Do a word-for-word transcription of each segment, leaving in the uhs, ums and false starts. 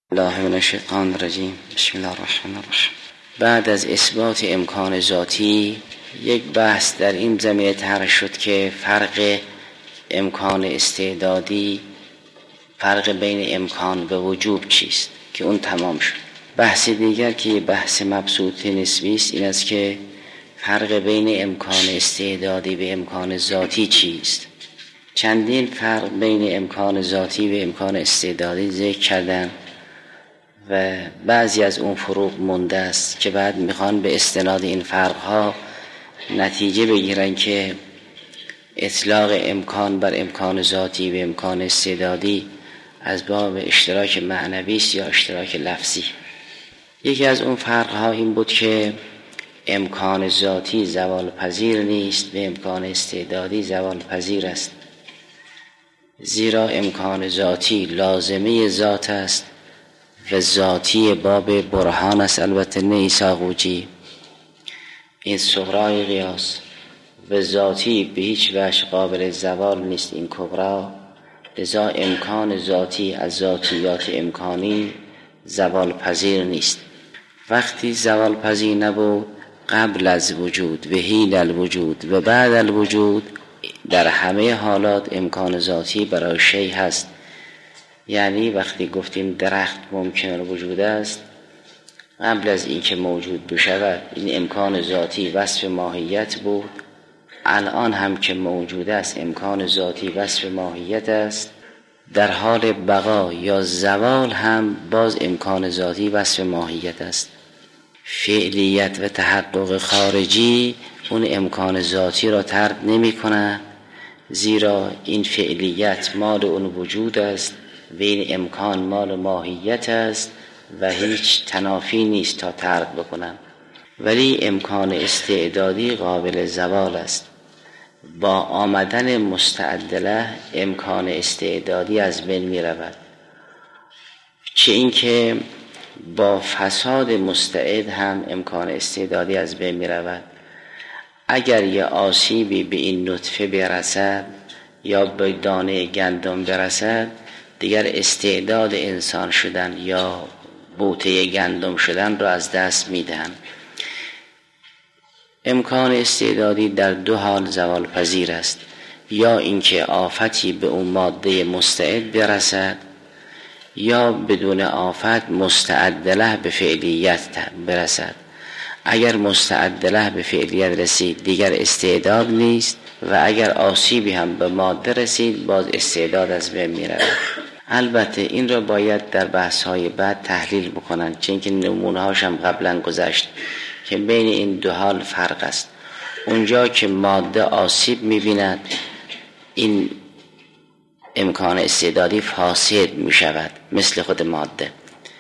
الله من الشیطان الرجیم. بسم الله الرحمن الرحیم. بعد از اثبات امکان ذاتی یک بحث در این زمینه طرح شد که فرق امکان استعدادی، فرق بین امکان و وجوب چیست، که اون تمام شد. بحث دیگر که بحث مبسوط نسبی است این است که فرق بین امکان استعدادی و امکان ذاتی چیست. چندین فرق بین امکان ذاتی و امکان استعدادی ذکر کردن و بعضی از اون فروق مونده است که بعد میخوان به استناد این فرقها نتیجه بگیرن که اطلاق امکان بر امکان ذاتی و امکان استعدادی از باب اشتراک معنوی است یا اشتراک لفظی. یکی از اون فرقها این بود که امکان ذاتی زوال پذیر نیست و امکان استعدادی زوال پذیر است، زیرا امکان ذاتی لازمه ذات است و ذاتی باب برهان است، البته نه ایساقوجی، این صغرای قیاس، و ذاتی به هیچ وجه قابل زوال نیست، این کبرا. لذا امکان ذاتی از ذاتیات امکانی زوال پذیر نیست. وقتی زوال پذیر نبود قبل از وجود و حین الوجود و بعد الوجود در همه حالات امکان ذاتی برای شیء هست. یعنی وقتی گفتیم درخت ممکن الوجود است، قبل از اینکه موجود بشود این امکان ذاتی وصف ماهیت بود، الان هم که موجود است امکان ذاتی وصف ماهیت است، در حال بقا یا زوال هم باز امکان ذاتی وصف ماهیت است. فعلیت و تحقق خارجی اون امکان ذاتی را طرد نمی کنه، زیرا این فعلیت مال اون وجود است و این امکان مال ماهیت است و هیچ تنافی نیست تا طرد بکنن. ولی امکان استعدادی قابل زوال است. با آمدن مستعدله امکان استعدادی از بین می رود، چه اینکه با فساد مستعد هم امکان استعدادی از بین می رود. اگر یه آسیبی به این نطفه برسد یا به دانه گندم برسد، دیگر استعداد انسان شدن یا بوته گندم شدن را از دست می دهند. امکان استعدادی در دو حال زوال پذیر است، یا اینکه آفتی به اون ماده مستعد برسد یا بدون آفت مستعدله به فعلیت برسد. اگر مستعدله به فعلیت رسید دیگر استعداد نیست و اگر آسیبی هم به ماده رسید باز استعداد از بین می رود. البته این را باید در بحث‌های بعد تحلیل بکنن، چون که نمونه‌هاش هم قبلا گذشت که بین این دو حال فرق است. اونجا که ماده آسیب می‌بیند این امکان استعدادی فاسد می‌شود مثل خود ماده،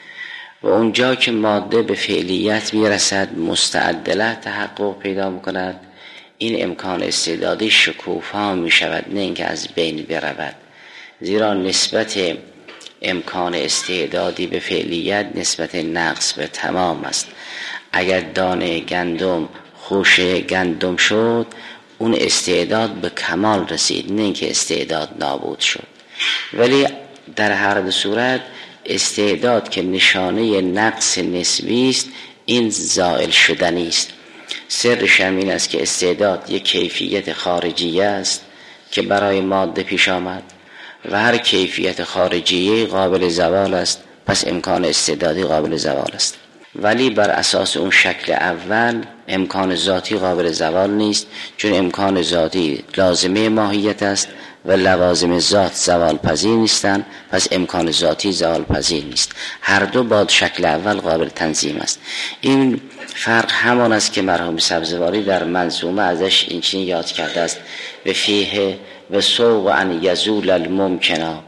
و اونجا که ماده به فعلیت میرسد مستعدله تحقق پیدا می‌کند این امکان استعدادی شکوفا می‌شود، نه اینکه از بین برود. زیرا نسبت امکان استعدادی به فعلیت نسبت نقص به تمام است. اگر دانه گندم خوش گندم شد اون استعداد به کمال رسید، نه اینکه استعداد نابود شد. ولی در هر دو صورت استعداد که نشانه نقص نسبی است این زائل شدنی است. سرش این است که استعداد یک کیفیت خارجی است که برای ماده پیش آمد و هر کیفیت خارجی قابل زوال است، پس امکان استعدادی قابل زوال است. ولی بر اساس اون شکل اول امکان ذاتی قابل زوال نیست، چون امکان ذاتی لازمه ماهیت است و لوازم ذات زوال پذیر نیستند، پس امکان ذاتی زوال پذیر نیست. هر دو با شکل اول قابل تنظیم است. این فرق همان است که مرحوم سبزواری در منظومه ازش این چنین یاد کرده است: و فیه و سوق ان یزول الممکنا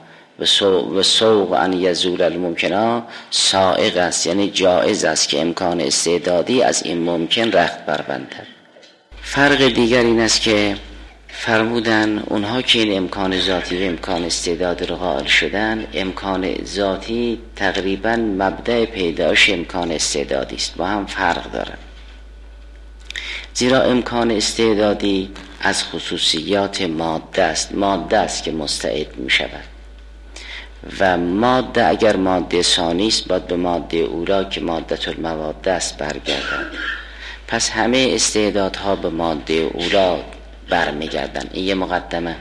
و سوق ان یزول الممکنا سائق است، یعنی جائز است که امکان استعدادی از این ممکن رخت بربندد. فرق دیگر این است که فرمودن اونها که این امکان ذاتی و امکان استعداد رو قائل شدن، امکان ذاتی تقریبا مبدأ پیدایش امکان استعدادی است، با هم فرق دارن. زیرا امکان استعدادی از خصوصیات ماده است، ماده است که مستعد می شود. و ماده اگر ماده ثانی است باید به ماده اولا که ماده المواد است برگردد. پس همه استعدادها به ماده اولا برمیگردن. این یه مقدمه.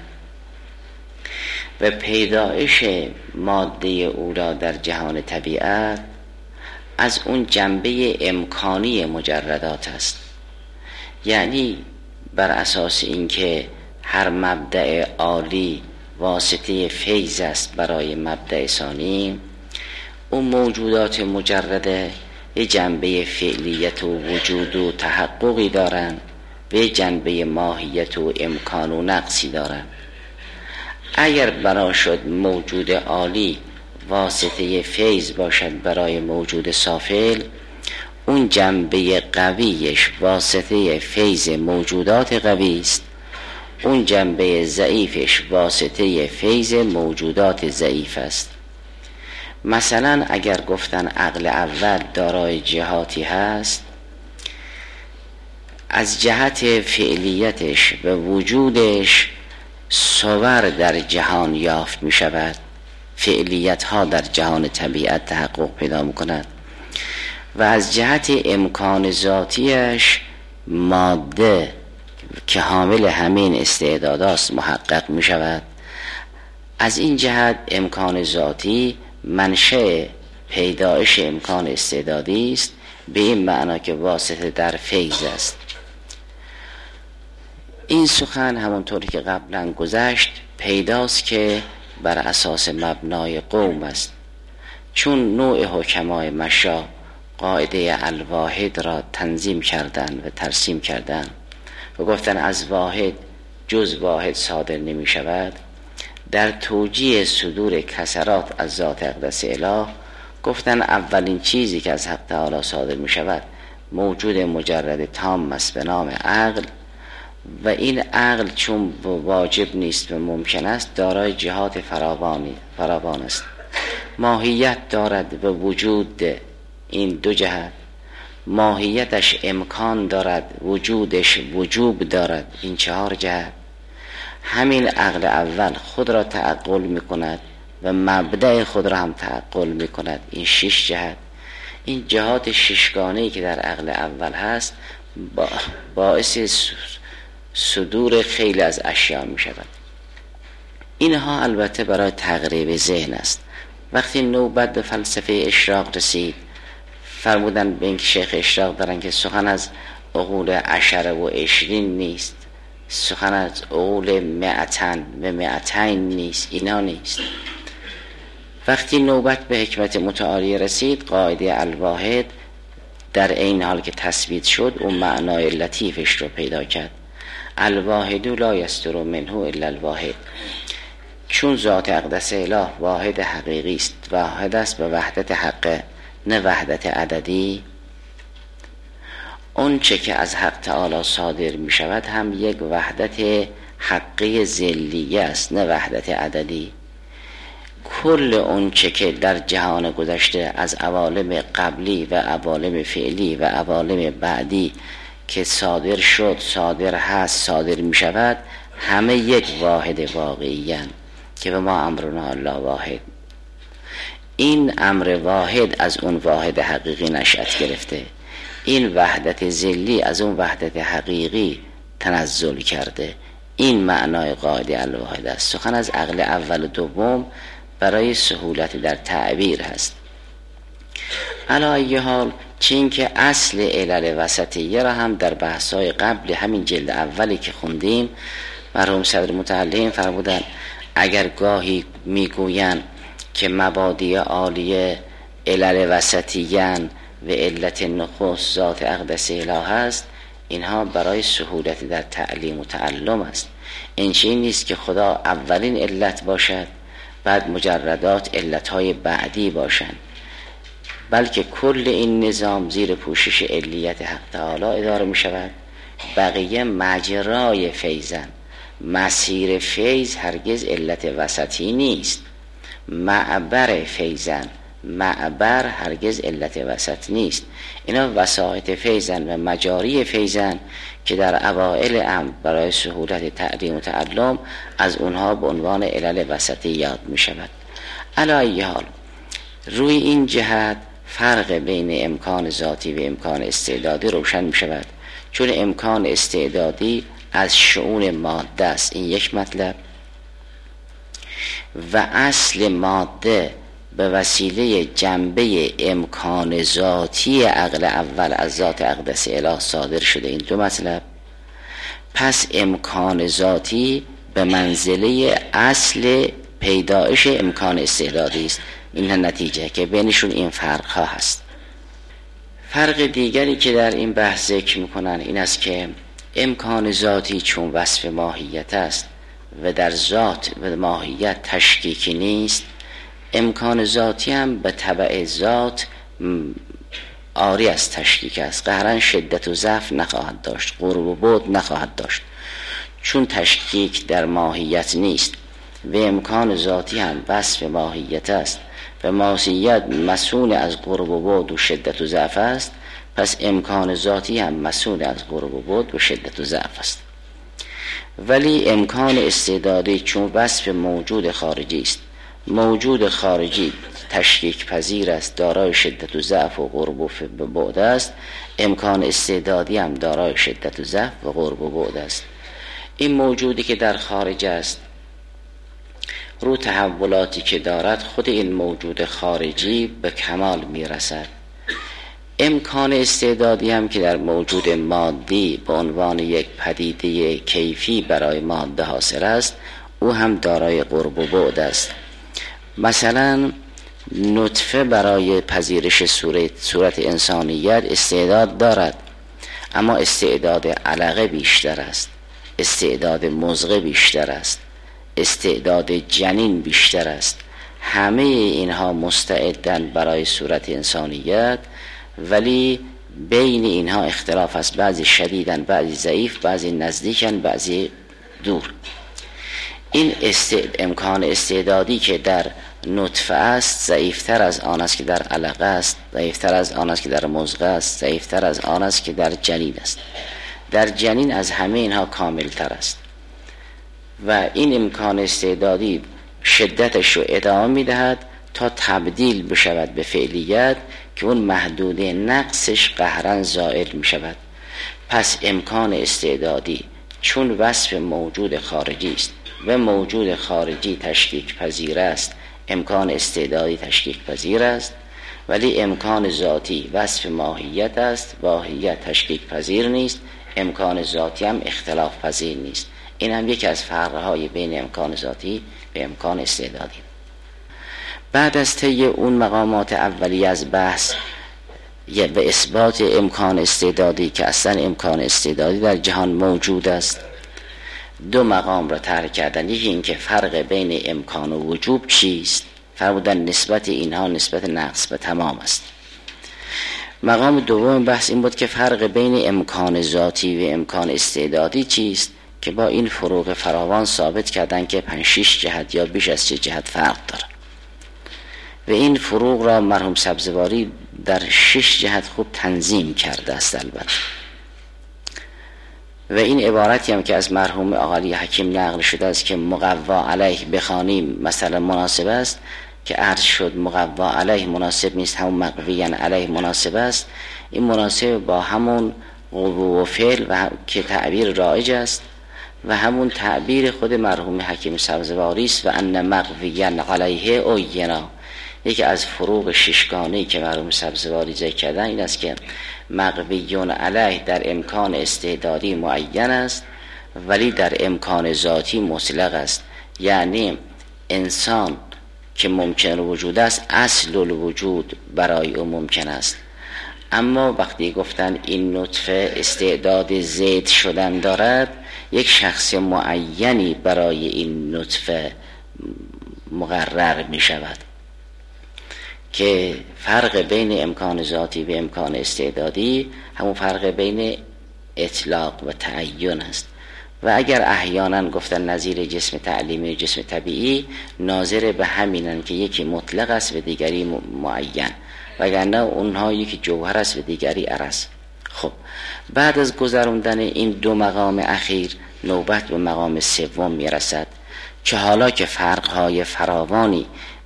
و پیدایش ماده اولا در جهان طبیعت از اون جنبه امکانی مجردات است، یعنی بر اساس اینکه هر مبدأ عالی واسطه فیض است برای مبدأ ثانی، اون موجودات مجرده یه جنبه فعلیت و وجود و تحققی دارن و یه جنبه ماهیت و امکان و نقصی دارن. اگر بنا شد موجود عالی واسطه فیض باشد برای موجود سافل، اون جنبه قویش واسطه فیض موجودات قوی است، اون جنبه ضعیفش واسطه فیض موجودات ضعیف است. مثلا اگر گفتن عقل اول دارای جهاتی هست، از جهت فعلیتش و وجودش صور در جهان یافت می شود، فعلیت ها در جهان طبیعت تحقق پیدا می کند و از جهت امکان ذاتیش ماده که حامل همین استعداداست محقق می شود. از این جهت امکان ذاتی منشأ پیدایش امکان استعدادی است، به این معنا که واسطه در فیض است. این سخن همونطوری که قبلا گذشت پیداست که بر اساس مبنای قوم است، چون نوع حکمای مشا قاعده الواحد را تنظیم کردن و ترسیم کردن و گفتن از واحد جز واحد صادر نمی شود. در توجیه صدور کسرات از ذات اقدس اله گفتن اولین چیزی که از حق تعالی صادر می شود موجود مجرد تام است به نام عقل، و این عقل چون واجب نیست و ممکن است دارای جهات فراوانی فراوان است. ماهیت دارد و وجود این دو جهت، ماهیتش امکان دارد، وجودش وجوب دارد، این چهار جهت. همین عقل اول خود را تعقل می کند و مبدأ خود را هم تعقل می کند، این شش جهت. این جهات ششگانه‌ای که در عقل اول هست باعث صدور خیلی از اشیاء می شود. اینها البته برای تقریب ذهن است. وقتی نوبت به فلسفه اشراق رسید، فرمودن به اینکه شیخ اشراق دارن که سخن از عقول عشره و عشرین نیست، سخن از عقول مئتن و مئتین نیست، اینا نیست. وقتی نوبت به حکمت متعالی رسید، قاعده الواحد در این حال که تثبیت شد اون معنای لطیفش رو پیدا کرد. الواحد لا یستر منه الا الواحد، چون ذات اقدس اله واحد حقیقی است، واحد است به وحدت حقه نه وحدت عددی. اون چه که از حق تعالی صادر می شود هم یک وحدت حقی ذلیه است نه وحدت عددی. کل اون چه که در جهان گذشته از عوالم قبلی و عوالم فعلی و عوالم بعدی که صادر شد، صادر هست، صادر می شود، همه یک واحد واقعی هستند که به ما امرنا الله واحد. این امر واحد از اون واحد حقیقی نشأت گرفته، این وحدت ذلی از اون وحدت حقیقی تنزل کرده. این معنای قاعده الواحد است. سخن از عقل اول و دوم برای سهولت در تعبیر هست. علی ای حال چین که اصل علل وسطیه را هم در بحث‌های قبل همین جلد اولی که خوندیم مرحوم صدر متعلم فرمودند اگر گاهی میگویند که مبادی عالیه علل وسطیان و علت نخست ذات اقدس اله است، اینها برای سهولت در تعلیم و تعلم است. این چیز نیست که خدا اولین علت باشد بعد مجردات علتهای بعدی باشند، بلکه کل این نظام زیر پوشش علیت حق تعالی اداره می شود. بقیه مجرای فیضن، مسیر فیض هرگز علت وسطی نیست. معبر فیضن، معبر هرگز علت وسط نیست. اینا وسائط فیضن و مجاری فیضن که در اوائل امر برای سهولت تعلیم و تعلم از اونها به عنوان علل وسطی یاد می شود. علی ای حال روی این جهت فرق بین امکان ذاتی و امکان استعدادی روشن می شود، چون امکان استعدادی از شؤون ماده است، این یک مطلب، و اصل ماده به وسیله جنبه امکان ذاتی عقل اول از ذات اقدس اله صادر شده، این دو مطلب. پس امکان ذاتی به منزله اصل پیدایش امکان استعدادی است. این نتیجه که بینشون این فرق ها هست. فرق دیگری که در این بحث ذکر میکنن این است که امکان ذاتی چون وصف ماهیت است و در ذات و ماهیت تشکیکی نیست، امکان ذاتی هم به تبع ذات عاری از تشکیک است، قهرن شدت و ضعف نخواهد داشت، قرب و بعد نخواهد داشت، چون تشکیک در ماهیت نیست. و امکان ذاتی هم وصف ماهیت است و ماهیت مسئول از قرب و بعد و شدت و ضعف است، پس امکان ذاتی هم مسئول از قرب و بعد و شدت و ضعف است. ولی امکان استعدادی چون وصف موجود خارجی است، موجود خارجی تشکیک پذیر است، دارای شدت و ضعف و قرب و بعد است، امکان استعدادی هم دارای شدت و ضعف و قرب و بعد است. این موجودی که در خارج است رو تحولاتی که دارد خود این موجود خارجی به کمال میرسد. امکان استعدادی هم که در موجود مادی به عنوان یک پدیده کیفی برای ماده حاصل است، او هم دارای قرب و بعد است. مثلا نطفه برای پذیرش صورت, صورت انسانیت استعداد دارد، اما استعداد علقه بیشتر است، استعداد مضغه بیشتر است، استعداد جنین بیشتر است. همه اینها مستعدن برای صورت انسانیت، ولی بین اینها اختلاف است، بعضی شدیدن، بعضی ضعیف، بعضی نزدیکن، بعضی دور. این استعد... امکان استعدادی که در نطفه است ضعیفتر از آن است که در علقه است، ضعیفتر از آن است که در مضغه است، ضعیفتر از آن است که در جنین است. در جنین از همه اینها کاملتر است و این امکان استعدادی شدتش رو ادامه میدهد تا تبدیل بشود به فعلیت که اون محدوده نقصش قهرن زائل می شود. پس امکان استعدادی چون وصف موجود خارجی است و موجود خارجی تشکیک پذیر است، امکان استعدادی تشکیک پذیر است، ولی امکان ذاتی وصف ماهیت است، ماهیت تشکیک پذیر نیست، امکان ذاتی هم اختلاف پذیر نیست. این هم یکی از فرق‌های بین امکان ذاتی و امکان استعدادی. بعد از طی اون مقامات اولیه از بحث به اثبات امکان استعدادی که اصلا امکان استعدادی در جهان موجود است، دو مقام را طرح کردن. یکی این که فرق بین امکان و وجوب چیست، فرمودن نسبت اینها نسبت نقص به تمام است. مقام دوم بحث این بود که فرق بین امکان ذاتی و امکان استعدادی چیست، که با این فروق فراوان ثابت کردن که پنج شش جهت یا بیش از چه جهت فرق داره و این فروق را مرحوم سبزواری در شش جهت خوب تنظیم کرده است البته. و این عبارتی هم که از مرحوم آقای حکیم نقل شده است که مقوا علیه بخوانیم مثلا مناسب است، که عرض شد مقوا علیه مناسب نیست، همون مقویان علیه مناسب است. این مناسب با همون قوه و فعل و که تعبیر رایج است و همون تعبیر خود مرحوم حکیم سبزواری است و ان مقویان علیه اوینا. یکی از فروق ششگانه‌ای که مرحوم سبزواری ذکر کردن این است که مقویون علیه در امکان استعدادی معین است ولی در امکان ذاتی مطلق است. یعنی انسان که ممکن وجود است اصل الوجود برای او ممکن است، اما وقتی گفتن این نطفه استعداد زید شدن دارد، یک شخص معینی برای این نطفه مقرر می شود که فرق بین امکان ذاتی و امکان استعدادی همون فرق بین اطلاق و تعین است. و اگر احیانا گفتن نظیر جسم تعلیمی و جسم طبیعی، ناظر به همینن که یکی مطلق است و دیگری معین، وگرنه اونها یکی جوهر است و دیگری عرض. خب بعد از گذراندن این دو مقام اخیر نوبت به مقام سوم میرسد که حالا که فرقهای فراوانی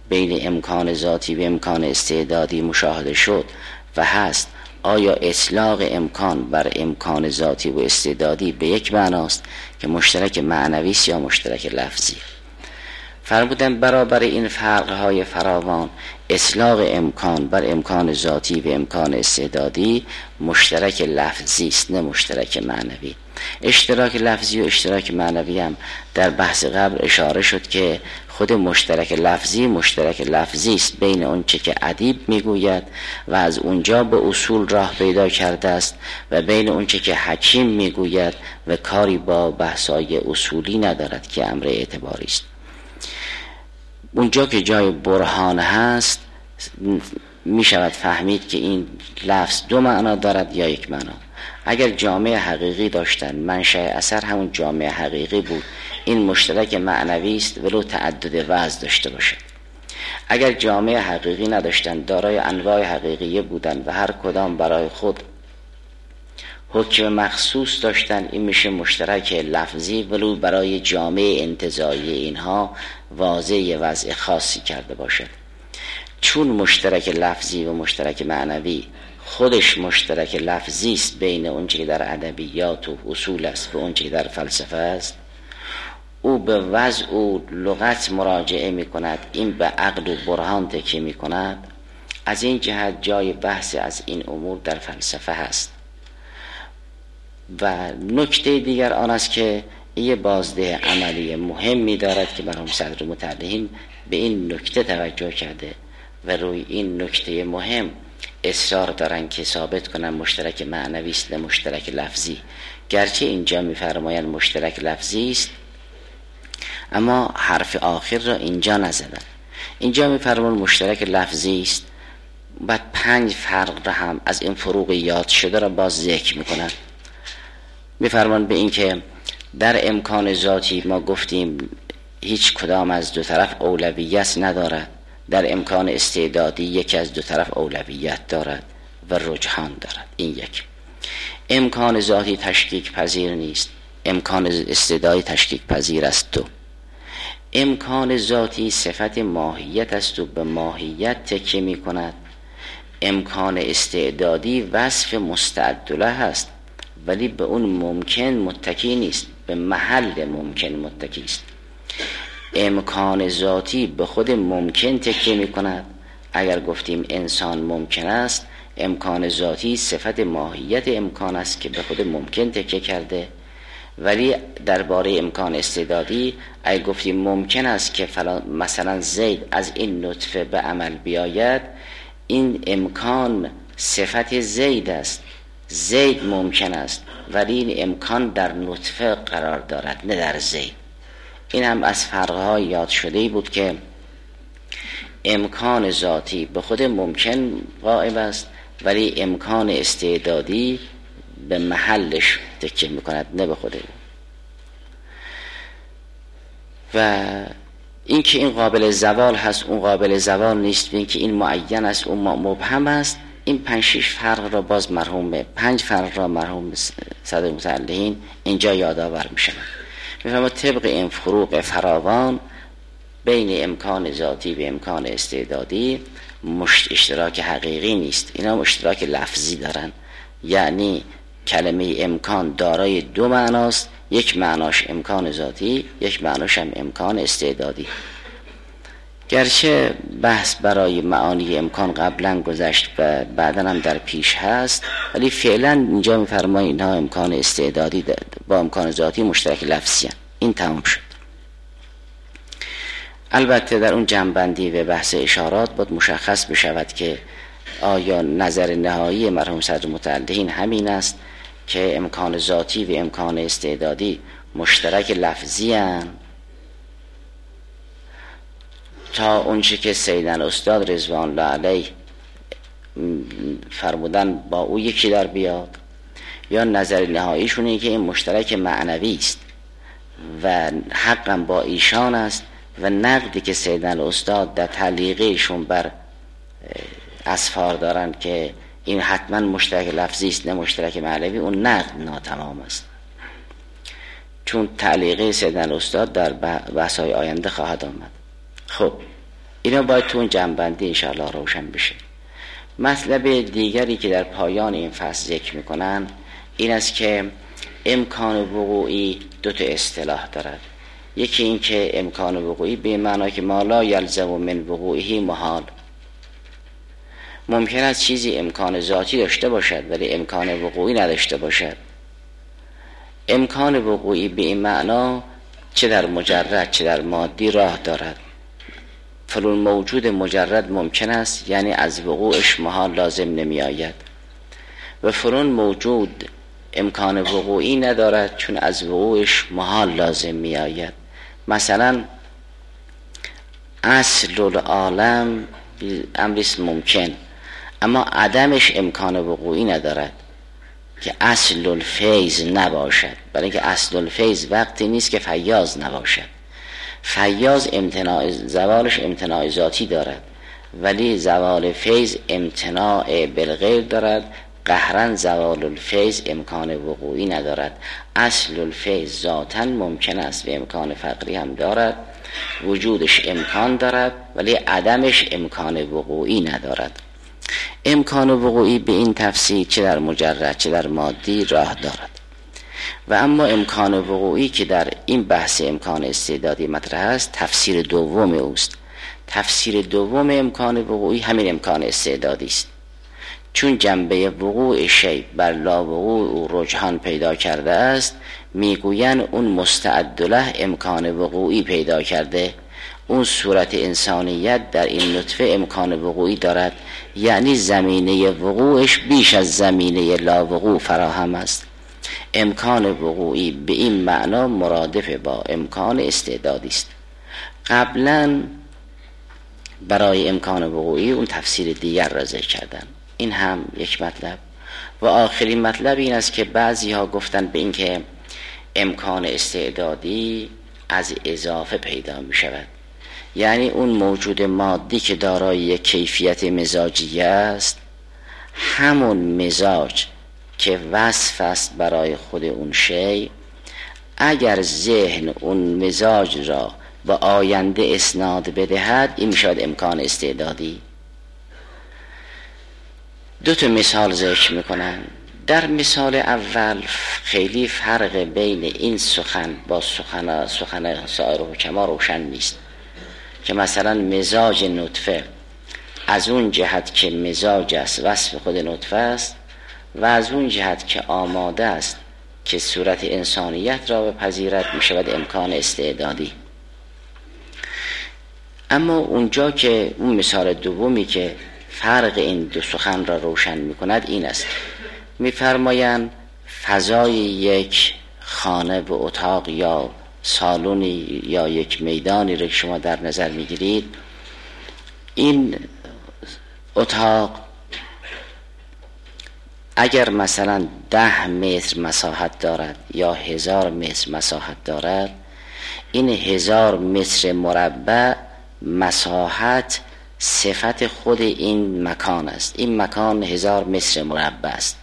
بین امکان ذاتی و امکان استعدادی مشاهده شد و هست، آیا اطلاق امکان بر امکان ذاتی و استعدادی به یک معناست که مشترک معنوی است یا مشترک لفظی؟ فرمودن برابر این فرق‌های فراوان اطلاق امکان بر امکان ذاتی و امکان استعدادی مشترک لفظی است نه مشترک معنوی. اشتراک لفظی و اشتراک معنوی هم در بحث قبل اشاره شد که خود مشترک لفظی مشترک لفظی است بین اون چه که ادیب میگوید و از اونجا به اصول راه پیدا کرده است و بین اون چه که حکیم میگوید و کاری با بحث‌های اصولی ندارد که امر اعتباری است. اونجا که جای برهان هست می شود فهمید که این لفظ دو معنا دارد یا یک معنا. اگر جامعه حقیقی داشتن منشأ اثر همون جامعه حقیقی بود، این مشترک معنوی است ولو تعدد وجه داشته باشد. اگر جامعه حقیقی نداشتن دارای انواع حقیقیه بودن و هر کدام برای خود حکم مخصوص داشتن، این میشه مشترک لفظی ولو برای جامعه انتزاعی اینها واضح وضع خاصی کرده باشد. چون مشترک لفظی و مشترک معنوی خودش مشترک لفظی است بین اونچه که در ادبیات و اصول است و اونچه که در فلسفه است، او به وضع و لغت مراجعه می کند، این به عقل و برهان تکیه می کند. از این جهت جای بحث از این امور در فلسفه هست. و نکته دیگر آن است که یه بازده عملی مهمی دارد که مرحوم صدر متعلهین به این نکته توجه کرده و روی این نکته مهم اصرار دارن که ثابت کنن مشترک معنوی است نه مشترک لفظی. گرچه اینجا میفرمایند مشترک لفظی است اما حرف آخر را اینجا نزدن. اینجا میفرمایند مشترک لفظی است، بعد پنج فرق را هم از این فروق یاد شده را باز ذکر میکنن. میفرمان به این که در امکان ذاتی ما گفتیم هیچ کدام از دو طرف اولویت ندارد، در امکان استعدادی یکی از دو طرف اولویت دارد و رجحان دارد. این یک. امکان ذاتی تشکیک پذیر نیست، امکان استعدادی تشکیک پذیر است. دو. امکان ذاتی صفت ماهیت است و به ماهیت تکیه می کند. امکان استعدادی وصف مستعدله است ولی به اون ممکن متکی نیست، به محل ممکن متکی است. امکان ذاتی به خود ممکن تکیه می کند. اگر گفتیم انسان ممکن است، امکان ذاتی صفت ماهیت امکان است که به خود ممکن تکیه کرده. ولی درباره امکان استعدادی اگر گفتیم ممکن است که مثلا زید از این نطفه به عمل بیاید، این امکان صفت زید است، زید ممکن است ولی این امکان در نطفه قرار دارد نه در زید. این هم از فرق‌های یاد شده بود که امکان ذاتی به خود ممکن غائب است ولی امکان استعدادی به محلش تکیه میکند نه به خود. و این که این قابل زوال هست اون قابل زوال نیست، این که این معین است اون مبهم است. این پنج شش فرق را باز مرحوم پنج فرق را مرحوم صدر متعلهین اینجا یادآور میشن. میفهمه طبق این فروق فراوان بین امکان ذاتی و امکان استعدادی مشت اشتراک حقیقی نیست، اینا اشتراک لفظی دارن. یعنی کلمه امکان دارای دو معناست، یک معناش امکان ذاتی، یک معناش هم امکان استعدادی. گرچه بحث برای معانی امکان قبلا گذشت و بعدا هم در پیش هست، ولی فعلا اینجا میفرمایید اینها امکان استعدادی با امکان ذاتی مشترک لفظی هست. این تمام شد. البته در اون جنبندی و بحث اشارات باید مشخص بشود که آیا نظر نهایی مرحوم صدر متعلهین همین است که امکان ذاتی و امکان استعدادی مشترک لفظی هستند تا اونچه که سیدن استاد رضوان الله علیه فرمودن با او یکی در بیاد، یا نظر نهاییشون اینه که این مشترک معنوی است و حقم با ایشان است و نقدی که سیدن استاد در تعلیقشون بر اسفار دارن که این حتما مشترک لفظی است نه مشترک معنوی، اون نقد ناتمام است، چون تعلیقه سیدن استاد در بحث‌های آینده خواهد آمد. خب اینا باید تو اون جنبندی انشاءالله روشن بشه. مطلب دیگری که در پایان این فصل ذکر میکنن این است که امکان وقوعی دو تا اصطلاح دارد. یکی این که امکان وقوعی به معنی که ما لا یلزم من وقوعه محال، ممکن است چیزی امکان ذاتی داشته باشد ولی امکان وقوعی نداشته باشد. امکان وقوعی به این معنا چه در مجرد چه در مادی راه دارد. فلان موجود مجرد ممکن است یعنی از وقوعش محال لازم نمی آید، و فلان موجود امکان وقوعی ندارد چون از وقوعش محال لازم می آید. مثلا اصل العالم امریست ممکن، اما عدمش امکان وقوعی ندارد که اصل الفیض نباشد، برای اینکه اصل الفیض وقتی نیست که فیاض نباشد. فیاض امتناع زوالش امتناع ذاتی دارد، ولی زوال فیض امتناع بالغیر دارد. قهرن زوال الفیض امکان وقوعی ندارد. اصل الفیض ذاتاً ممکن است و امکان فقری هم دارد، وجودش امکان دارد ولی عدمش امکان وقوعی ندارد. امکان وقوعی به این تفسیر چه در مجرد چه در مادی راه دارد. و اما امکان وقوعی که در این بحث امکان استعدادی مطرح است تفسیر دوم اوست. تفسیر دوم امکان وقوعی همین امکان استعدادی است، چون جنبه وقوع شیء بر لا وقوع او رجحان پیدا کرده است، میگوین اون مستعد له امکان وقوعی پیدا کرده. اون صورت انسانیت در این نطفه امکان وقوعی دارد، یعنی زمینه وقوعش بیش از زمینه لا وقوع فراهم است. امکان وقوعی به این معنا مرادف با امکان استعدادی است. قبلا برای امکان وقوعی اون تفسیر دیگر را ذکر کردن. این هم یک مطلب. و آخرین مطلب این است که بعضی ها گفتن به این که امکان استعدادی از اضافه پیدا می شود، یعنی اون موجود مادی که دارای یک کیفیت مزاجی است، همون مزاج که وصف است برای خود اون شی، اگر ذهن اون مزاج را با آینده اسناد بدهد این می شود امکان استعدادی. دو تا مثال ذکر میکنن. در مثال اول خیلی فرق بین این سخن با سخن سخن سایر حکما روشن نیست، که مثلا مزاج نطفه از اون جهت که مزاج است وصف خود نطفه است، و از اون جهت که آماده است که صورت انسانیت را بپذیرد می شود امکان استعدادی. اما اونجا که اون مثال دومی که فرق این دو سخن را روشن می کند این است، می فرمایند فضای یک خانه و اتاق یا سالونی یا یک میدانی را که شما در نظر می گیرید، این اتاق اگر مثلا ده متر مساحت دارد یا هزار متر مساحت دارد، این هزار متر مربع مساحت صفت خود این مکان است. این مکان هزار متر مربع است.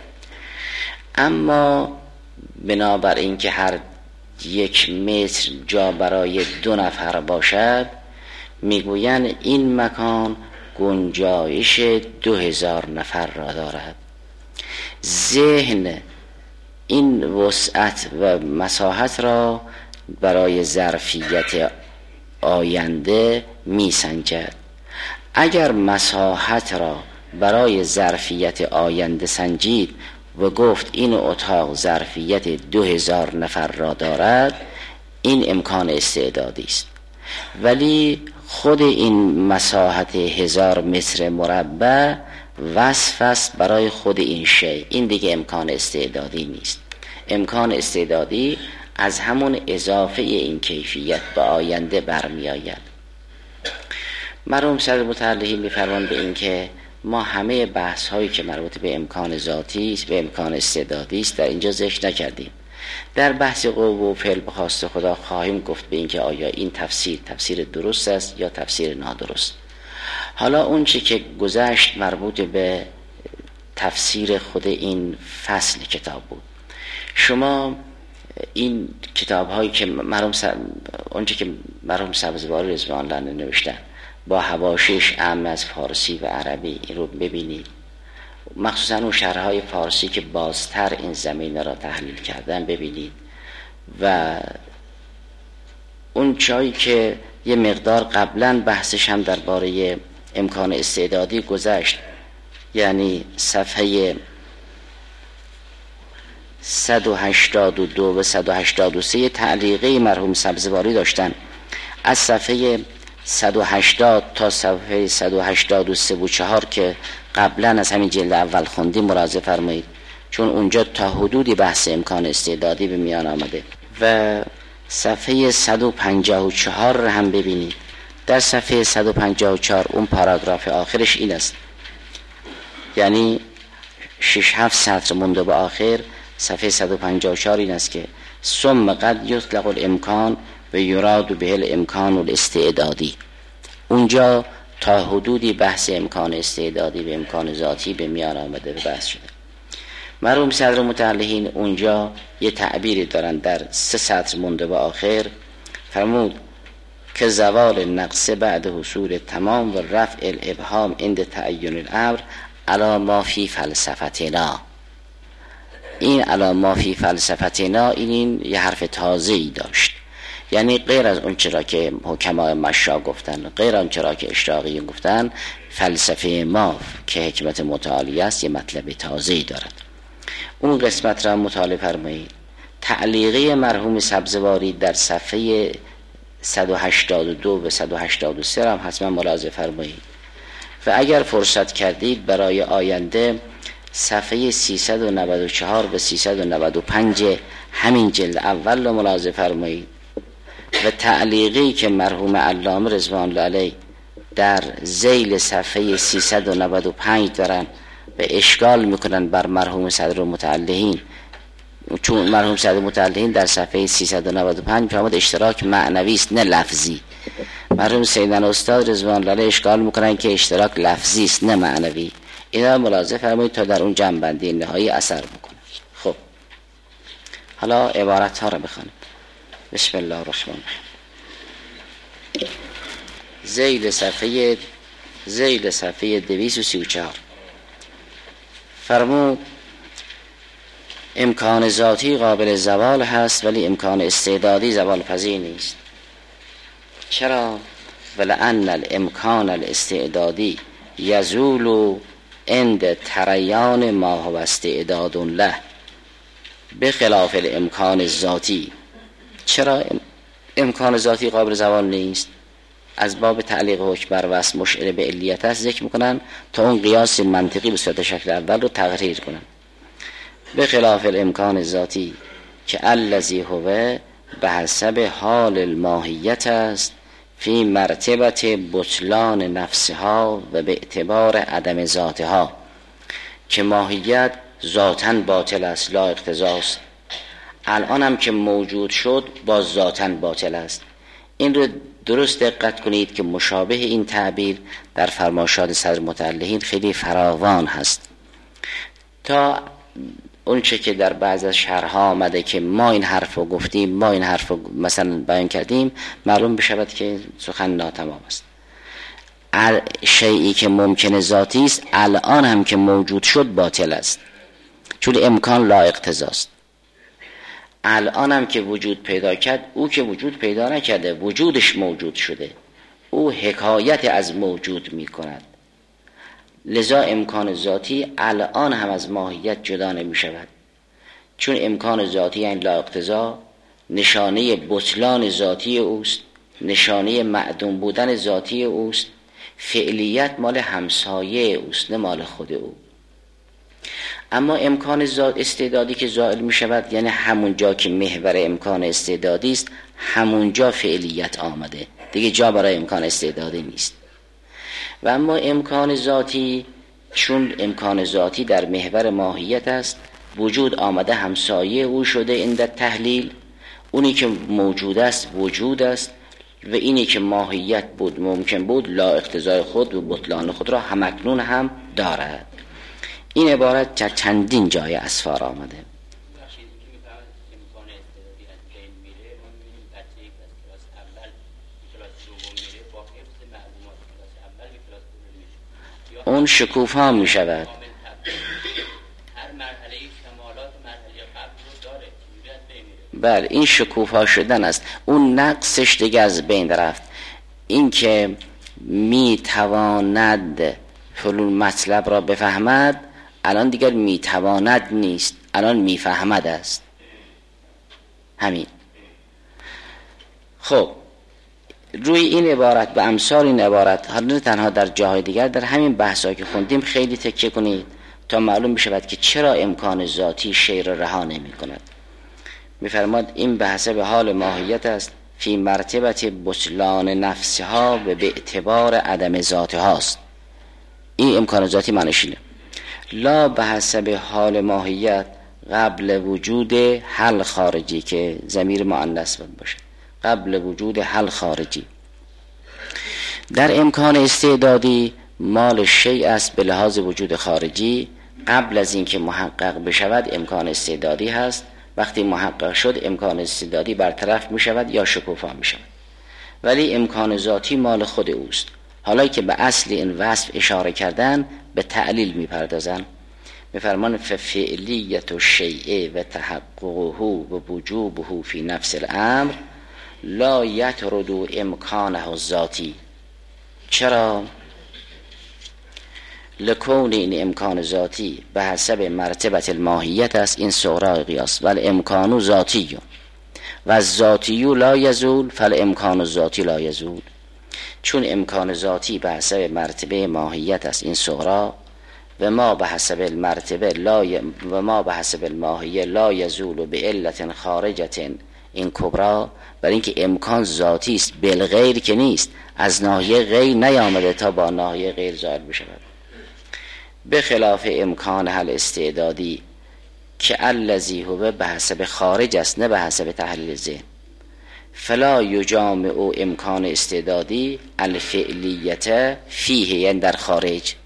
اما بنابر این که هر یک متر جا برای دو نفر باشد، میگویند این مکان گنجایش دو هزار نفر را دارد. ذهن این وسعت و مساحت را برای ظرفیت آینده می سنجد. اگر مساحت را برای ظرفیت آینده سنجید و گفت این اتاق ظرفیت دو هزار نفر را دارد، این امکان استعدادی است. ولی خود این مساحت هزار متر مربع وصف است برای خود این شی، این دیگه امکان استعدادی نیست. امکان استعدادی از همون اضافه این کیفیت به آینده برمی آید. مرحوم صدر متعلقی می‌فرمایند به این که ما همه بحث هایی که مربوط به امکان ذاتی است به امکان استعدادی است در اینجا ذکر نکردیم. در بحث قوه و فعل به خواست خدا خواهیم گفت به این که آیا این تفسیر تفسیر درست است یا تفسیر نادرست. حالا اون چی که گذشت مربوط به تفسیر خود این فصل کتاب بود. شما این کتاب هایی که مرحوم س... اون چی که مرحوم سبزواری رضوان الله نوشتن با حواشیش اعم از فارسی و عربی این رو ببینید، مخصوصا اون شرحهای فارسی که بازتر این زمینه را تحلیل کردن ببینید، و اون جایی که یه مقدار قبلا بحثش هم درباره امکان استعدادی گذشت، یعنی صفحه صد و هشتاد و دو و صد و هشتاد و سه تعلیقه مرحوم سبزواری داشتن. از صفحه صد و هشتاد تا صفحه صد و هشتاد و سه و چهار که قبلا از همین جلد اول خوندیم مراجعه فرمایید، چون اونجا تا حدودی بحث امکان استعدادی به میان آمده. و صفحه صد و پنجاه و چهار رو هم ببینید. در صفحه صد و پنجاه و چهار اون پاراگراف آخرش این است، یعنی شش هفت سطر مونده به آخر صفحه صد و پنجاه و چهار این است که ثم قد یطلق الامکان و یراد به الامکان الاستعدادی. اونجا تا حدودی بحث امکان استعدادی به امکان ذاتی به میان آمده و بحث شده. مرحوم صدر متعلقین اونجا یه تعبیری دارن در سه سطر مونده به آخر، فرمود که زوال نقص بعد حصول تمام و رفع الابهام عند تعین الامر علی ما فی فلسفتنا. این علی ما فی فلسفتنا این, این یه حرف تازه‌ای داشت، یعنی غیر از اون چرا که حکمای مشا گفتن، غیر آن چرا که اشراقی گفتن، فلسفه ما که حکمت متعالی است یه مطلب تازه‌ای دارد. اون قسمت را مطالعه فرمایید. تعلیقه مرحوم سبزواری در صفحه صد و هشتاد و دو و صد و هشتاد و سه هم حتما ملاحظه فرمایید، و اگر فرصت کردید برای آینده صفحه سیصد و نود و چهار و سیصد و نود و پنج همین جلد اول رو ملاحظه فرمایید، و تعلیقی که مرحوم علامه رضوان الله علیه در ذیل صفحه سیصد و نود و پنج دارن و اشکال میکنن بر مرحوم صدر متعلقین، چون مرحوم صدر متعلقین در صفحه سیصد و نود و پنج فرمود اشتراک معنوی است نه لفظی. مرحوم سیدنا استاد رضوان الله علیه اشکال میکنن که اشتراک لفظی است نه معنوی. اینا ملاحظه فرمایید تا در اون جنبندی نهایی اثر بکنه. خب حالا عبارت ها رو بخونیم. بسم الله الرحمن الرحیم. ذیل صفحه ذیل صفحه دویست و سی و چهار فرمود امکان ذاتی قابل زوال هست ولی امکان استعدادی زوال پذیر نیست. چرا؟ ولأن الامکان الاستعدادی یزول عند تریان ما هو استعداد له بخلاف الامکان الذاتی. چرا امکان ذاتی قابل زوال نیست؟ از باب تعلیق حکم بر وصف مشعر به علیت است ذکر میکنن تا اون قیاس منطقی به صورت شکل اول رو تغییر کنن. به خلاف الامکان ذاتی که الذی هو به حسب حال الماهیت است فی مرتبت بطلان نفسها و به اعتبار عدم ذاتها، که ماهیت ذاتاً باطل است لا اقتضاست. الان هم که موجود شد باز ذاتاً باطل است. این رو درست دقت کنید که مشابه این تعبیر در فرمایشات صدر متعلقین خیلی فراوان هست، تا اون چه که در بعض از شرح‌ها آمده که ما این حرف رو گفتیم، ما این حرف رو مثلا بیان کردیم، معلوم بشود که سخن ناتمام است. شیئی که ممکن ذاتی است الان هم که موجود شد باطل است، چون امکان لا اقتضاست. الان هم که وجود پیدا کرد، او که وجود پیدا نکرده، وجودش موجود شده، او حکایت از موجود می کند. لذا امکان ذاتی الان هم از ماهیت جدا نمی شود، چون امکان ذاتی یعنی لا اقتضا نشانه بطلان ذاتی اوست، نشانه معدوم بودن ذاتی اوست. فعلیت مال همسایه اوست نه مال خود او. اما امکان استعدادی که زائل می شود، یعنی همون جا که محور امکان استعدادی است همون جا فعلیت آمده، دیگه جا برای امکان استعدادی نیست. و اما امکان ذاتی، چون امکان ذاتی در محور ماهیت است، وجود آمده همسایه او شده این در تحلیل. اونی که موجود است وجود است، و اینی که ماهیت بود ممکن بود لا اقتضای خود و بطلان خود را همکنون هم دارد. این عبارت چندین جای اسفار آمده. اون شکوفا می شود. بله این شکوفا شدن است، اون نقصش دیگه از بین رفت. این که می تواند فلان مطلب را بفهمد الان دیگر می تواند نیست، الان می فهمد است. همین. خب روی این عبارت به امثال این عبارت، حالا تنها در جاهای دیگر، در همین بحثا که خوندیم خیلی تکیه کنید تا معلوم بشود که چرا امکان ذاتی شی را رها نمی کند. می‌فرماد این به حسب حال ماهیت است، فی مرتبت بطلان نفسها و به اعتبار عدم ذاتها است. این امکان ذاتی معنیش اینه. لا به حسب حال ماهیت قبل وجود حل خارجی که ضمیر مؤنث باشه، قبل وجود حل خارجی. در امکان استعدادی مال شیء است به لحاظ وجود خارجی، قبل از اینکه محقق بشود امکان استعدادی هست. وقتی محقق شد امکان استعدادی برطرف می شود یا شکوفا می شود، ولی امکان ذاتی مال خود اوست. حالا که به اصل این وصف اشاره کردن به تعلیل می پردازن. می فرمان ففعلیت و شیء و تحققه و وجوبه فی نفس الامر لا یطرد امکانه الذاتی. چرا؟ لکون این امکان ذاتی به حسب مرتبت الماهیت است، این صغرا قیاس، ولی امکان ذاتی و ذاتی لا یزول فالامکان ذاتی لا یزول. چون امکان ذاتی به حسب مرتبه ماهیت است، این صغرا، و ما به حسب المرتبه لا ی... و ما به حسب الماهیه لا یزول به علت خارجت، این کبرا، برای اینکه امکان ذاتی است بالغیر که نیست، از ناحیه غیر نیامده تا با ناحیه غیر ظاهر بشود. به خلاف امکان حل استعدادی که الذی هو به حسب خارج است نه به حسب تحلیل ذهن. فلا یجامع امکان استعدادی الفعلیت فیه، یعنی در خارج.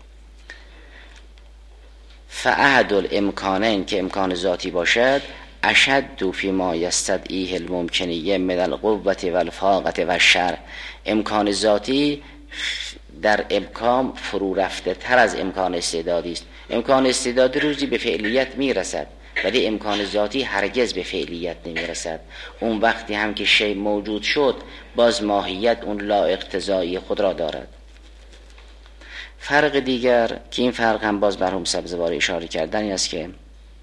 فاحد الامکانین که امکان ذاتی باشد اشد فی ما یستدعیه الممکنیه من القوة و الفاقة و الشر. امکان ذاتی در امکان فرو رفته تر از امکان استعدادی است. امکان استعدادی روزی به فعلیت میرسد، ولی امکان ذاتی هرگز به فعلیت نمیرسد. اون وقتی هم که شی موجود شد باز ماهیت اون لا اقتضایی خود را دارد. فرق دیگر که این فرق هم باز مرحوم سبزواری اشاره کردن این است که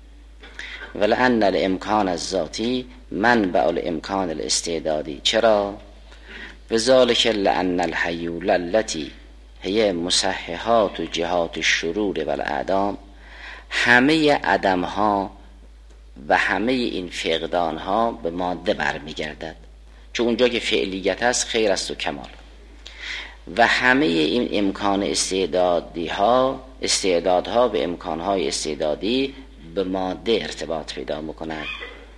ولأن الامکان الذاتی منبع الامکان الاستعدادی. چرا؟ وذالک لأن الحیول التي هي مصححات و جهات الشرور و الاعدام، همه عدم ها و همه این فقدان ها به ماده برمیگردد، چون اونجا که فعلیت هست خیر است و کمال. و همه این امکان استعدادی ها استعدادها به امکان های استعدادی به ماده ارتباط پیدا میکنند.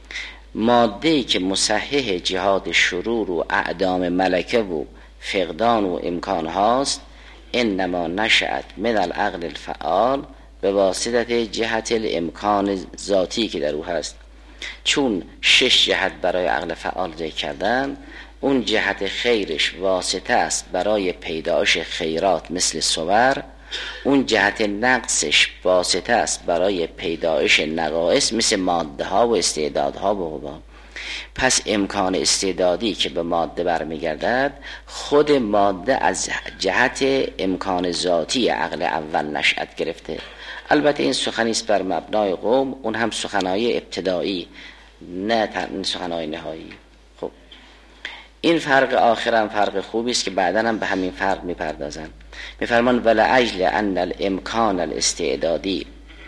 ماده که مصحح جهات شرور و اعدام ملکه و فقدان و امکان هاست، انما نشأت من العقل الفعال به واسطه جهت الامکان ذاتی که در او هست. چون شش جهت برای عقل فعال ذکر کردن، اون جهت خیرش واسطه است برای پیدایش خیرات مثل صور، اون جهت نقصش واسطه است برای پیدایش نقائص مثل ماده ها و استعدادها و غبار. پس امکان استعدادی که به ماده برمیگردد، خود ماده از جهت امکان ذاتی عقل اول نشأت گرفته. البته این سخنی است بر مبنای قوم، اون هم سخنای ابتدایی نه سخنای نهایی. خب این فرق آخر هم فرق خوبی است که بعداً هم به همین فرق میپردازن. میفرمان ولعجل ان الامکان الاستعدادی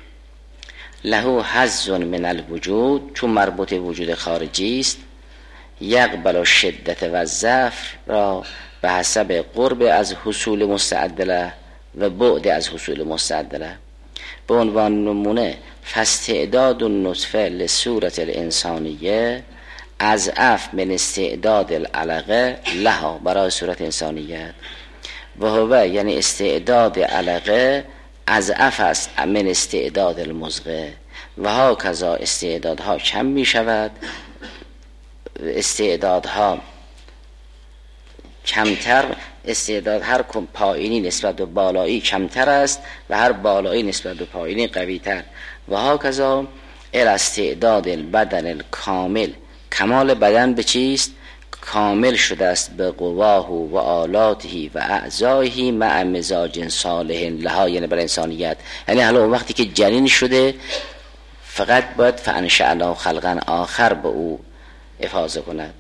له حظ من الوجود، چون مربوط وجود خارجی است، یقبل الشدت و الضعف را به حسب قرب از حصول مستعدله و بعد از حصول مستعدله. به عنوان نمونه فاستعداد النطفه لصورت الانسانیه از اف من استعداد العلقه لها، برای صورت انسانیت، و هو یعنی استعداد علقه از اف است من استعداد المزغه، و ها کذا استعدادها کم می شود، استعدادها کمتر استعداد، هر پایینی نسبت به بالایی کمتر است و هر بالایی نسبت به پایینی قوی تر. و هاکذا الاستعداد البدن الکامل، کمال بدن به چیست؟ کامل شده است به قواه و آلاته و اعضایه مع مزاج صالح لها، یعنی برای انسانیت. یعنی حالا وقتی که جنین شده فقط باید فانشأنا خلقا آخر به او افاضه کند.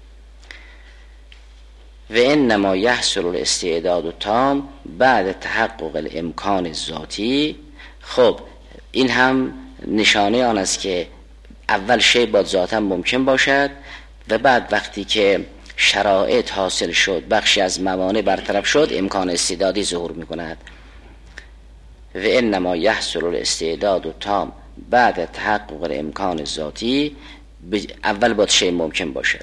و انما یحصل الاستعداد التام بعد تحقق الامکان الذاتی. خب این هم نشانه آن است که اول شی باید ذاتا ممکن باشد و بعد وقتی که شرایط حاصل شد، بخشی از موانع برطرف شد، امکان استعدادی ظهور می کند. و انما یحصل الاستعداد التام بعد تحقق الامکان الذاتی، اول باید شی ممکن باشد.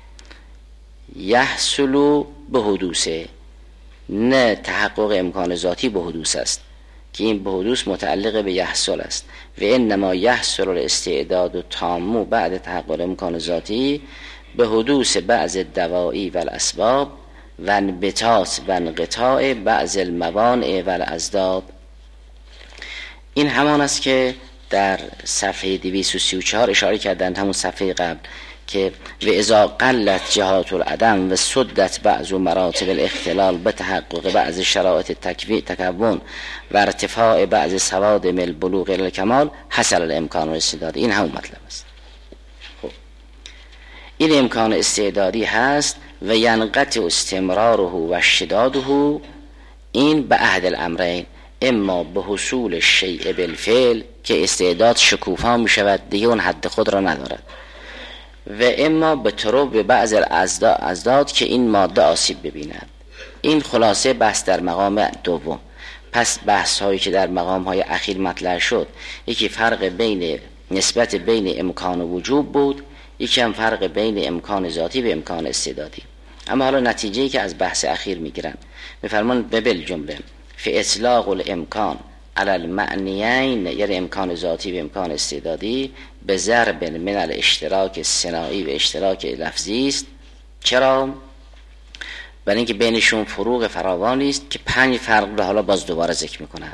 یحصل به حدوثه، نه تحقق امکان ذاتی به حدوث است که این به حدوث متعلق به یحصل است. و انما یحصل الاستعداد التام بعد تحقق امکان ذاتی به حدوث بعض الدواعی و الاسباب و انبطاط و انقطاع بعض الموانع و الاسباب. این همان است که در صفحه دویست و سی و چهار اشاره کردند، همون صفحه قبل، که و اذا قلت جهات العدم و سدت بعض مراتب الاختلال به تحقق بعض شرایط تکون و ارتفاع بعض سوادم البلوغ الکمال حصل الامکان الاستعدادی. این همون مطلب است. خب این امکان استعدادی هست و ینقطع استمراره و اشتداده، این به احد الامرین، اما به حصول الشیء بالفعل که استعداد شکوفا می شود دیگه اون حد خود را ندارد، و اما به طرق به بعض ازداد که این ماده آسیب ببیند. این خلاصه بحث در مقام دوم. پس بحث هایی که در مقام های اخیر مطرح شد، یکی فرق بین نسبت بین امکان و وجوب بود، یکی هم فرق بین امکان ذاتی و امکان استعدادی. اما حالا نتیجه‌ای که از بحث اخیر میگیرن میفرمان به بل جمله فی اطلاق الامکان علی المعنیین، یعنی امکان ذاتی و امکان استعدادی، به ضرب من الاشتراک صناعی و اشتراک لفظی است. چرا؟ برای اینکه بینشون فروق فراوانی است که پنج فرق رو حالا باز دوباره ذکر میکنن.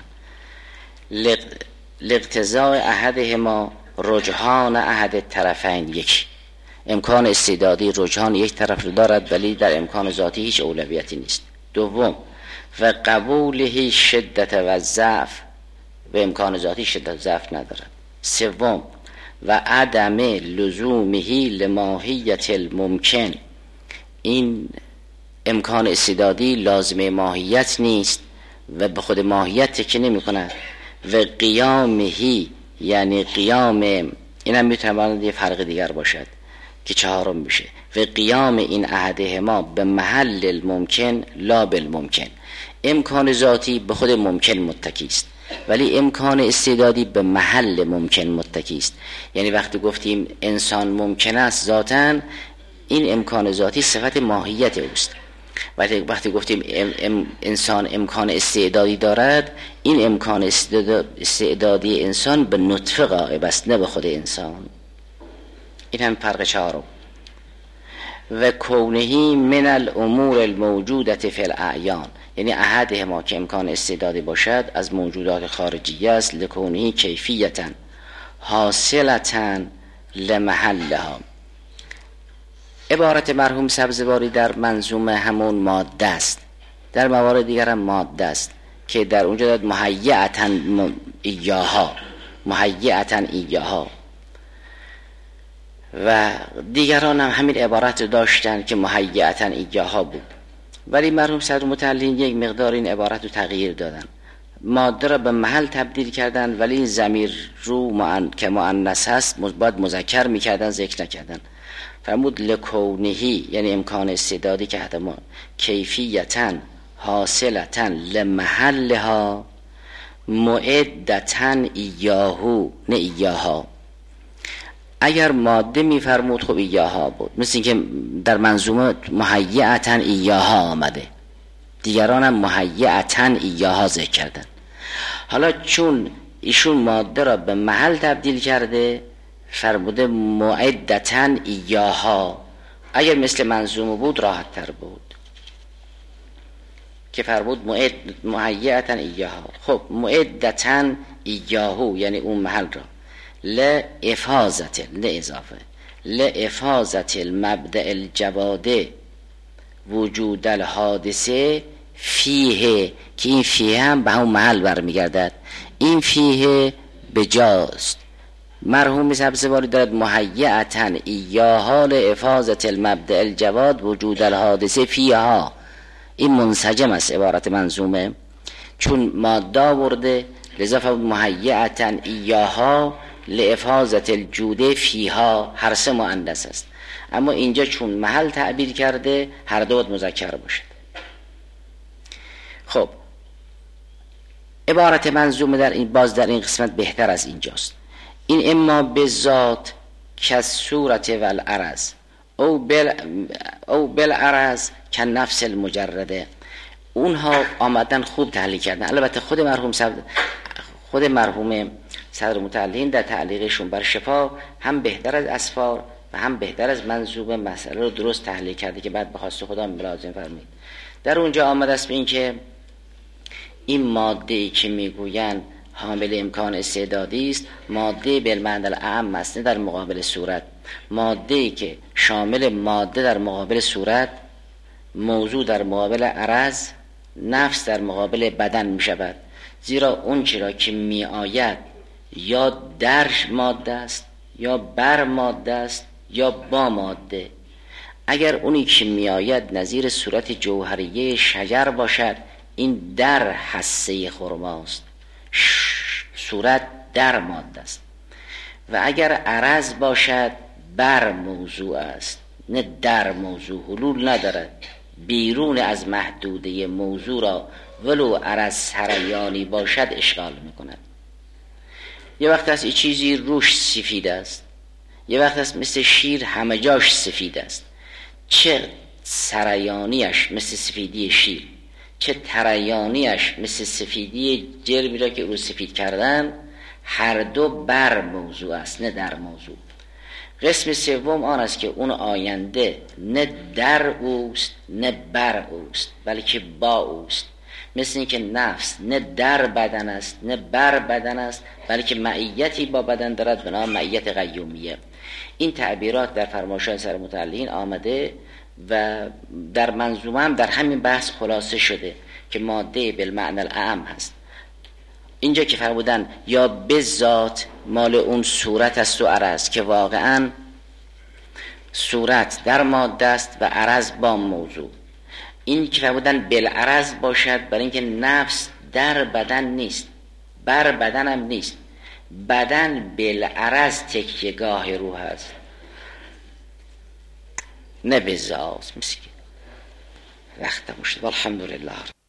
لاقتضاء احدهما رجحان احد الطرفین، یک امکان استعدادی رجحان یک طرف رو دارد ولی در امکان ذاتی هیچ اولویتی نیست. دوم و قبوله شدت و ضعف، و امکان ذاتی شدت ضعف ندارد. سوم و عدم لزومه لماهیت الممکن، این امکان استعدادی لازم ماهیت نیست و به خود ماهیت تکیه نمی کند. و قیامه، یعنی قیام، این هم میتواند یه فرق دیگر باشد که چهارم میشه. و قیام این احدهما به محل الممکن لا بالممکن، امکان ذاتی به خود ممکن متکی است ولی امکان استعدادی به محل ممکن متکی است. یعنی وقتی گفتیم انسان ممکن است ذاتاً، این امکان ذاتی صفت ماهیت اوست، ولی وقتی گفتیم ام ام انسان امکان استعدادی دارد، این امکان استعدادی انسان به نطفه غائب است نه به خود انسان. این هم فرق چهارم. و کونه من الامور الموجودة فی الاعیان، یعنی احدهما که امکان استعدادی باشد از موجودات خارجی است، لکونه کیفیتا حاصلتا لمحلها. عبارت مرحوم سبزواری در منظومه همون ماده است، در موارد دیگر هم ماده است که در اونجا داد مهیئتا ایاها، مهیئتا ایاها، و دیگران هم همین عبارت داشتن که مهیئتا ایاها بود، ولی مرحوم صدر متعلین یک مقدار این عبارت رو تغییر دادن، ماده را به محل تبدیل کردن ولی این ضمیر رو معن... که مؤنث هست باید مذکر میکردن، ذکر نکردن. فرمود لکونهی، یعنی امکان استعدادی که حتی کیفیتاً حاصلتاً لمحلها معدتاً ایاهو نه ایاها. اگر ماده میفرمود خب ایاها بود، مثل اینکه در منظومه مهیئتاً ایاها آمده، دیگران هم مهیئتاً ایاها ذکر کردن. حالا چون ایشون ماده را به محل تبدیل کرده فرموده معدتاً ایاها، اگر مثل منظومه بود راحت تر بود. که فرمود معد مهیئتا ایاها. خب معدتا ایاهو یعنی اون محل را، لافاظت ل اضافه لافاظت المبدأ الجواده وجود الحادثه فیه، که این فیه هم به همون محل برمیگردد. این فیه بجاست. مرحوم سبزواری دارد مهیئتا ایاها لافاظت المبدأ الجواد وجود الحادثه فیها. این منسجم است عبارت منظومه، چون ماده آورده لذا فرمود مهیئتا ایاها لافاظت الجوده فیها، هر سه مؤنث است، اما اینجا چون محل تعبیر کرده هر دو باید مذکر باشد. خب عبارت منظومه در این باز در این قسمت بهتر از اینجاست. این اما به ذات کالصورت والعرض او بل او بالعرض کالنفس المجرده. اونها آمدن خوب تحلیل کردن. البته خود مرحوم صدر خود مرحوم صدر متعلین در تعلیقشون بر شفا هم بهتر از اسفار و هم بهتر از منظومه مسئله رو درست تحلیل کرده که بعد به خواست خدا ملازم فرمید. در اونجا آمده است به این که این ماده‌ای که میگویند حامل امکان استعدادی است، ماده بالمعنی الاعم است، نه در مقابل صورت. ماده‌ای که شامل ماده در مقابل صورت، موضوع در مقابل عرض، نفس در مقابل بدن می شود. زیرا اون چرا که می آید یا در ماده است یا بر ماده است یا با ماده. اگر اونی که می آید نظیر صورت جوهریه شجر باشد، این در حصه خرماست، صورت در ماده است. و اگر عرض باشد بر موضوع است نه در موضوع، حلول ندارد، بیرون از محدوده موضوع را ولو عرض سریانی باشد اشغال میکند. یه وقت است این چیزی روش سفید است، یه وقت است مثل شیر همه جاش سفید است، چه سریانیش مثل سفیدی شیر، چه تریانیش مثل سفیدی جرمی را که رو سفید کردن، هر دو بر موضوع است نه در موضوع. قسم سوم آن است که اون آینده نه در اوست نه بر اوست بلکه با اوست. مثل این که نفس نه در بدن است نه بر بدن است بلکه معیتی با بدن دارد به نام معیت قیومیه. این تعبیرات در فرمایشات سر متعلقین آمده و در منظومه هم در همین بحث خلاصه شده که ماده بالمعنی الاعم هست. اینجا که فرمودن یا به ذات مال اون صورت است و عرض، که واقعا صورت در ماده است و عرض با موضوع. این که فرمودن بالعرض باشد برای اینکه نفس در بدن نیست، بر بدن هم نیست، بدن بالعرض تکیهگاه روح است نه به ذات. مثل وقت مشت والحمدلله.